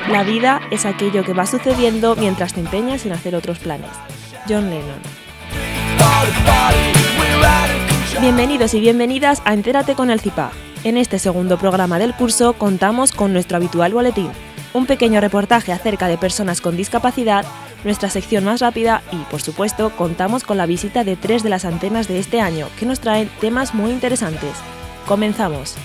La vida es aquello que va sucediendo mientras te empeñas en hacer otros planes. John Lennon. Bienvenidos y bienvenidas a Entérate con el CIPAG. En este segundo programa del curso contamos con nuestro habitual boletín, un pequeño reportaje acerca de personas con discapacidad, nuestra sección más rápida y, por supuesto, contamos con la visita de 3 de las antenas de este año, que nos traen temas muy interesantes. ¡Comenzamos!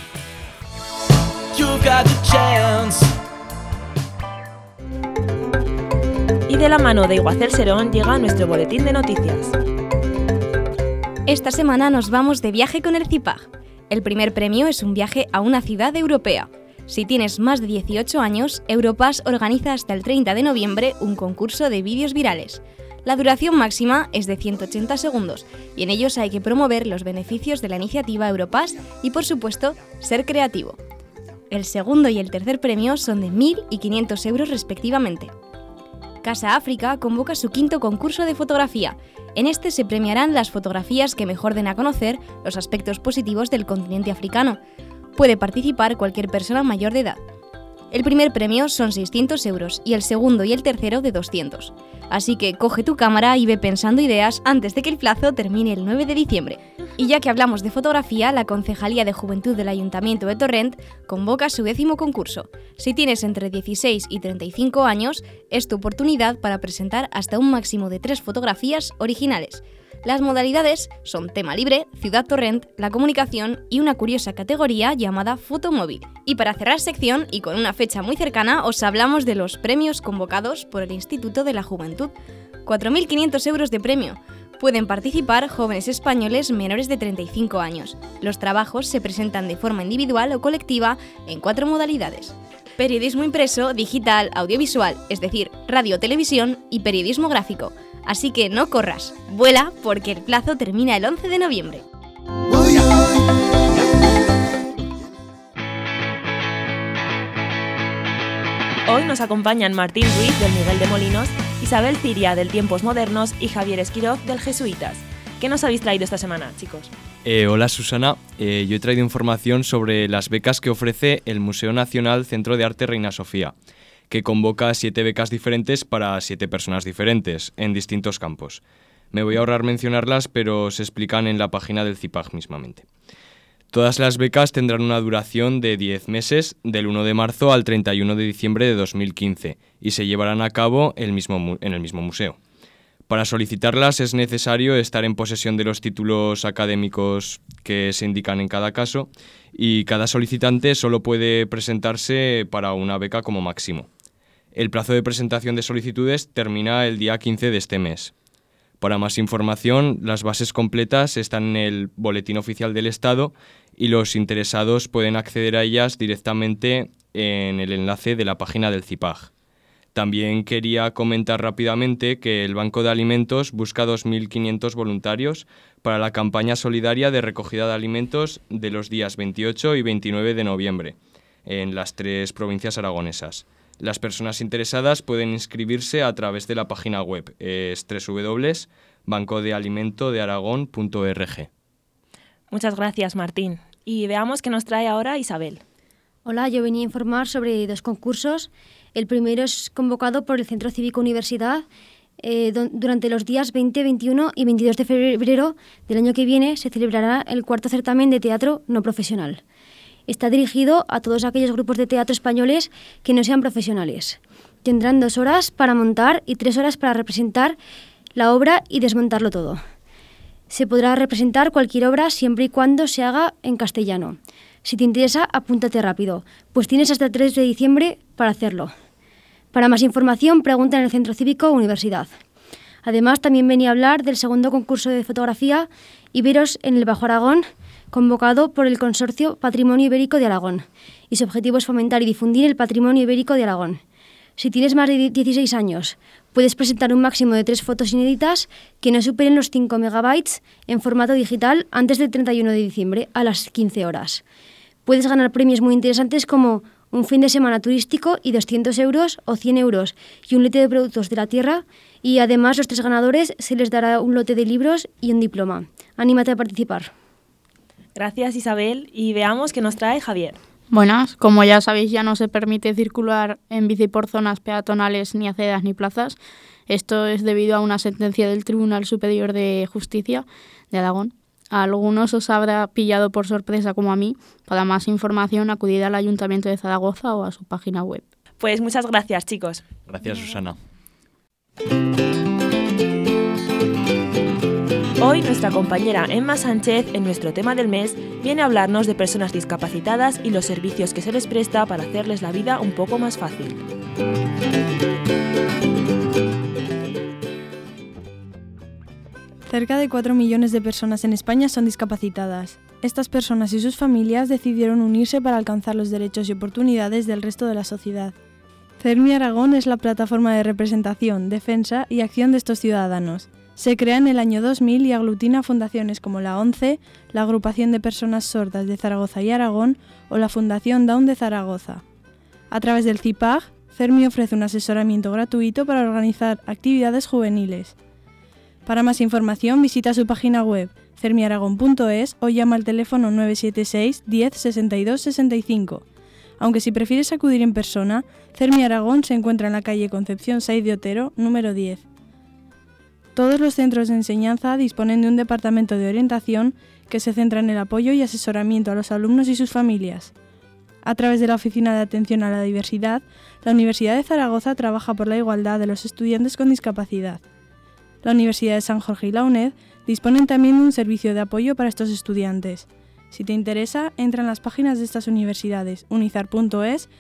Y de la mano de Iguacel Serón llega nuestro boletín de noticias. Esta semana nos vamos de viaje con el CIPAG. El primer premio es un viaje a una ciudad europea. Si tienes más de 18 años, Europass organiza hasta el 30 de noviembre un concurso de vídeos virales. La duración máxima es de 180 segundos y en ellos hay que promover los beneficios de la iniciativa Europass y, por supuesto, ser creativo. El segundo y el tercer premio son de 1.000 y 500 euros respectivamente. Casa África convoca su quinto concurso de fotografía. En este se premiarán las fotografías que mejor den a conocer los aspectos positivos del continente africano. Puede participar cualquier persona mayor de edad. El primer premio son 600 euros y el segundo y el tercero de 200. Así que coge tu cámara y ve pensando ideas antes de que el plazo termine el 9 de diciembre. Y ya que hablamos de fotografía, la Concejalía de Juventud del Ayuntamiento de Torrent convoca su 10º concurso. Si tienes entre 16 y 35 años, es tu oportunidad para presentar hasta un máximo de 3 fotografías originales. Las modalidades son tema libre, ciudad Torrent, la comunicación y una curiosa categoría llamada fotomóvil. Y para cerrar sección, y con una fecha muy cercana, os hablamos de los premios convocados por el Instituto de la Juventud. 4.500 euros de premio. Pueden participar jóvenes españoles menores de 35 años. Los trabajos se presentan de forma individual o colectiva en 4 modalidades. Periodismo impreso, digital, audiovisual, es decir, radio, televisión y periodismo gráfico. Así que no corras, vuela porque el plazo termina el 11 de noviembre. Hoy nos acompañan Martín Ruiz del Miguel de Molinos, Isabel Ciria del Tiempos Modernos y Javier Esquiroz del Jesuitas. ¿Qué nos habéis traído esta semana, chicos? Hola Susana, yo he traído información sobre las becas que ofrece el Museo Nacional Centro de Arte Reina Sofía, que convoca 7 becas diferentes para 7 personas diferentes, en distintos campos. Me voy a ahorrar mencionarlas, pero se explican en la página del CIPAG mismamente. Todas las becas tendrán una duración de 10 meses, del 1 de marzo al 31 de diciembre de 2015, y se llevarán a cabo en el mismo museo. Para solicitarlas es necesario estar en posesión de los títulos académicos que se indican en cada caso, y cada solicitante solo puede presentarse para una beca como máximo. El plazo de presentación de solicitudes termina el día 15 de este mes. Para más información, las bases completas están en el Boletín Oficial del Estado y los interesados pueden acceder a ellas directamente en el enlace de la página del CIPAG. También quería comentar rápidamente que el Banco de Alimentos busca 2.500 voluntarios para la campaña solidaria de recogida de alimentos de los días 28 y 29 de noviembre en las 3 provincias aragonesas. Las personas interesadas pueden inscribirse a través de la página web, es www.bancodealimentodearagón.org. Muchas gracias, Martín. Y veamos qué nos trae ahora Isabel. Hola, yo venía a informar sobre 2 concursos. El primero es convocado por el Centro Cívico Universidad. Durante los días 20, 21 y 22 de febrero del año que viene se celebrará el 4º certamen de teatro no profesional. Está dirigido a todos aquellos grupos de teatro españoles que no sean profesionales. Tendrán 2 horas para montar y 3 horas para representar la obra y desmontarlo todo. Se podrá representar cualquier obra siempre y cuando se haga en castellano. Si te interesa, apúntate rápido, pues tienes hasta el 3 de diciembre para hacerlo. Para más información, pregunta en el Centro Cívico Universidad. Además, también venía a hablar del segundo concurso de fotografía Iberos en el Bajo Aragón, convocado por el Consorcio Patrimonio Ibérico de Aragón, y su objetivo es fomentar y difundir el patrimonio ibérico de Aragón. Si tienes más de 16 años, puedes presentar un máximo de 3 fotos inéditas que no superen los 5 megabytes en formato digital antes del 31 de diciembre a las 15 horas. Puedes ganar premios muy interesantes como un fin de semana turístico y 200 euros o 100 euros y un lote de productos de la tierra, y además los 3 ganadores se les dará un lote de libros y un diploma. Anímate a participar. Gracias, Isabel, y veamos qué nos trae Javier. Buenas, como ya sabéis, ya no se permite circular en bici por zonas peatonales, ni aceras ni plazas. Esto es debido a una sentencia del Tribunal Superior de Justicia de Aragón. A algunos os habrá pillado por sorpresa como a mí. Para más información, acudid al Ayuntamiento de Zaragoza o a su página web. Pues muchas gracias, chicos. Gracias, Susana. Hoy nuestra compañera Emma Sánchez, en nuestro tema del mes, viene a hablarnos de personas discapacitadas y los servicios que se les presta para hacerles la vida un poco más fácil. Cerca de 4 millones de personas en España son discapacitadas. Estas personas y sus familias decidieron unirse para alcanzar los derechos y oportunidades del resto de la sociedad. CERMI Aragón es la plataforma de representación, defensa y acción de estos ciudadanos. Se crea en el año 2000 y aglutina fundaciones como la ONCE, la Agrupación de Personas Sordas de Zaragoza y Aragón o la Fundación Down de Zaragoza. A través del CIPAG, CERMI ofrece un asesoramiento gratuito para organizar actividades juveniles. Para más información visita su página web cermiaragón.es o llama al teléfono 976 10 62 65. Aunque si prefieres acudir en persona, CERMI Aragón se encuentra en la calle Concepción Saiz de Otero, número 10. Todos los centros de enseñanza disponen de un departamento de orientación que se centra en el apoyo y asesoramiento a los alumnos y sus familias. A través de la Oficina de Atención a la Diversidad, la Universidad de Zaragoza trabaja por la igualdad de los estudiantes con discapacidad. La Universidad de San Jorge y la UNED disponen también de un servicio de apoyo para estos estudiantes. Si te interesa, entra en las páginas de estas universidades, unizar.es,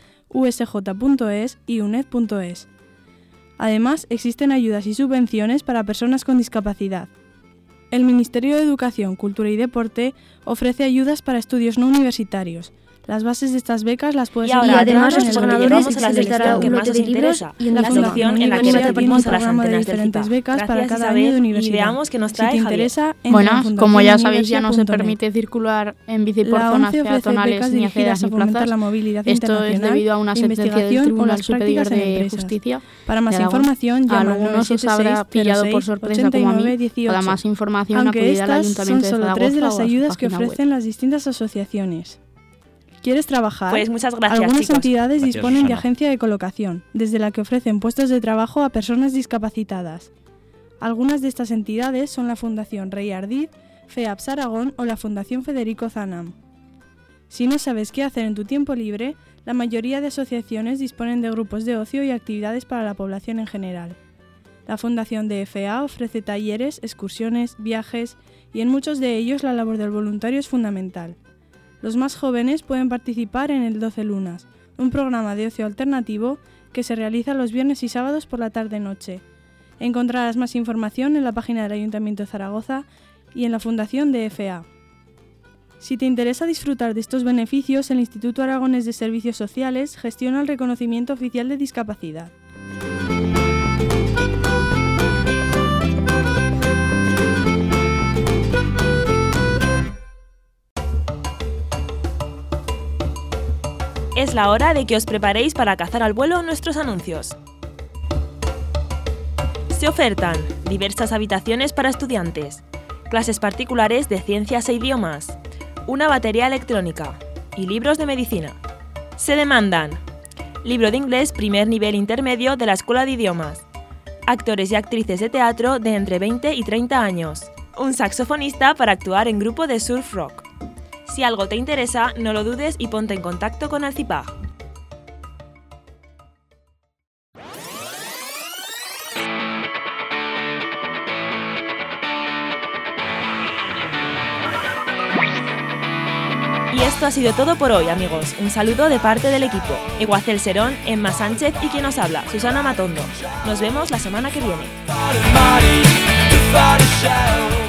usj.es y uned.es. Además, existen ayudas y subvenciones para personas con discapacidad. El Ministerio de Educación, Cultura y Deporte ofrece ayudas para estudios no universitarios. Las bases de estas becas las puedes encontrar en además, el llegamos a la sección que más os interesa, la sección en la que recibimos a las antenas del diferentes becas Gracias, para cada Isabel, año de universidad. Y veamos qué nos trae Si te Javier. interesa, entra en Buenas, como ya sabéis, ya no se fundacionuniversia.net. permite circular en bici por La zonas ONCE ofrece peatonales, becas ni dirigidas aceras a ni fomentar plazas. la movilidad Esto es internacional, debido a una sentencia del investigación o Tribunal las Superior prácticas en de empresas. Justicia. Para más de Aragón. información, llama al Algunos os habrá 976 pillado por 06 sorpresa como a mí. 89 18. Para más información, Aunque acudid al estas Ayuntamiento son de solo Zaragoza 3 de las o a su ayudas que página web. ofrecen las distintas asociaciones. ¿Quieres trabajar? Pues muchas gracias, Algunas chicos. entidades Gracias, disponen de Susana. agencia de colocación, desde la que ofrecen puestos de trabajo a personas discapacitadas. Algunas de estas entidades son la Fundación Rey Ardid, FEAPS Aragón o la Fundación Federico Zanam. Si no sabes qué hacer en tu tiempo libre, la mayoría de asociaciones disponen de grupos de ocio y actividades para la población en general. La Fundación DFA ofrece talleres, excursiones, viajes y en muchos de ellos la labor del voluntario es fundamental. Los más jóvenes pueden participar en el 12 Lunas, un programa de ocio alternativo que se realiza los viernes y sábados por la tarde-noche. Encontrarás más información en la página del Ayuntamiento de Zaragoza y en la Fundación DFA. Si te interesa disfrutar de estos beneficios, el Instituto Aragonés de Servicios Sociales gestiona el reconocimiento oficial de discapacidad. Es la hora de que os preparéis para cazar al vuelo nuestros anuncios. Se ofertan diversas habitaciones para estudiantes, clases particulares de ciencias e idiomas, una batería electrónica y libros de medicina. Se demandan libro de inglés primer nivel intermedio de la Escuela de Idiomas, actores y actrices de teatro de entre 20 y 30 años, un saxofonista para actuar en grupo de surf rock. Si algo te interesa, no lo dudes y ponte en contacto con el CIPAG. Y esto ha sido todo por hoy, amigos. Un saludo de parte del equipo. Iguacel Serón, Emma Sánchez y quien os habla, Susana Matondo. Nos vemos la semana que viene.